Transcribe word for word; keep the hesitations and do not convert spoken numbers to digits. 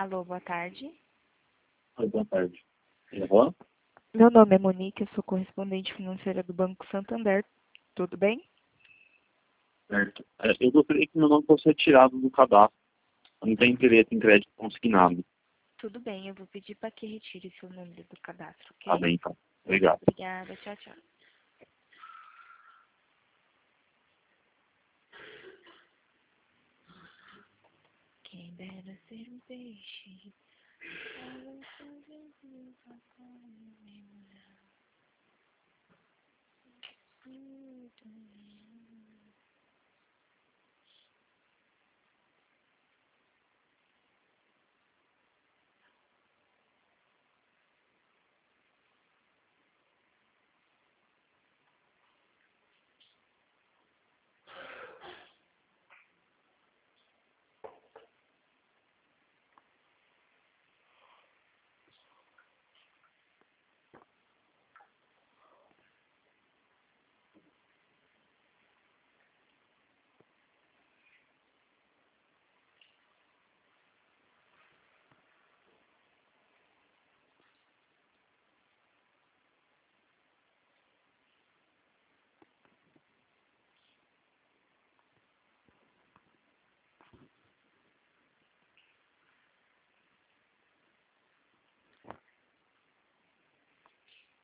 Alô, boa tarde. Oi, boa tarde. É Juan? Meu nome é Monique, eu sou correspondente financeira do Banco Santander. Tudo bem? Certo. É, eu gostaria que meu nome fosse retirado do cadastro. Eu não tenho interesse em crédito consignado. Tudo bem, eu vou pedir para que retire seu número do cadastro, Tá ok? bem, então. Obrigado. Obrigada, tchau, tchau. Quem dera ser um peixe.